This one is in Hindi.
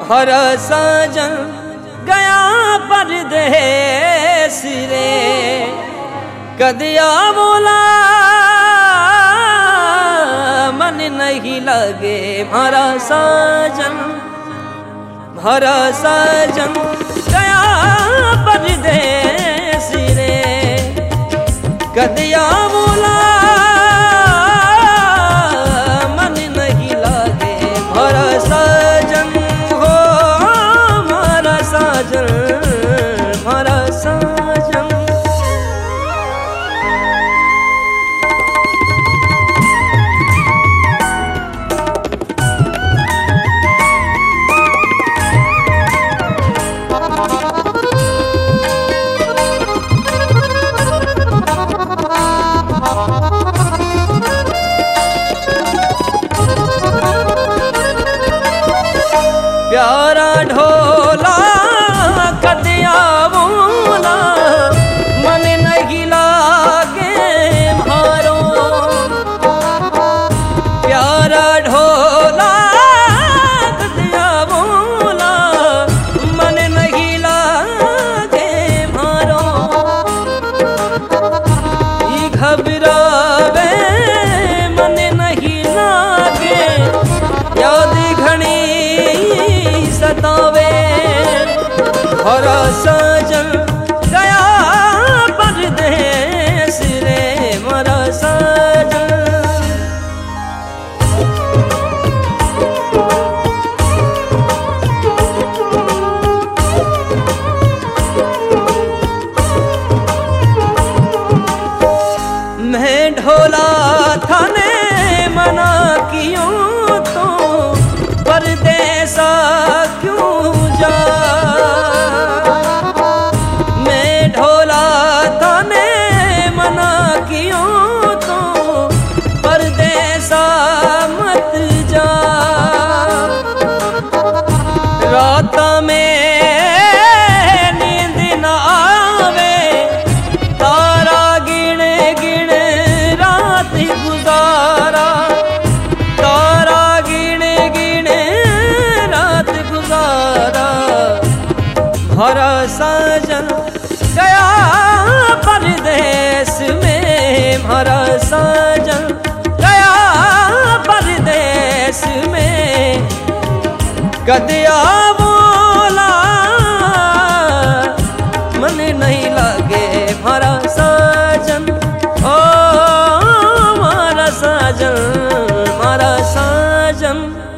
हर साजन गया परदेस रे, कदिया बोला मन नहीं लगे हमारा साजन। हरा साजन गया परदेस रे, कदिया बोला मन नहीं लगे हरा साजन हो, हमारा साजन हमारा साजन। प्यारा ढोला कदिया बोला मन नहीं लागे मारो, प्यारा ढोला कदिया बोला मन नहीं लागे मारो। ये घबरावे मन नहीं लागे, याद घनी सतावे हरा साजन गया परदेस रे, हमारा साजन। मैं ढोला थाने मना कियूं तो परदेसा क्यों जा, मैं ढोला थाने मना कियूं तो परदेसा मत जा। रात में नींद न आवे, तारा गिण गिण रात गुजारा, तारा गिण गिण रात गुजारा। हरा साजन गया परदेस में, हरा साजन गया परदेस में, कदिया बोला मन नहीं लगे हमारा साजन ओ, हमारा साजन हमारा साजन।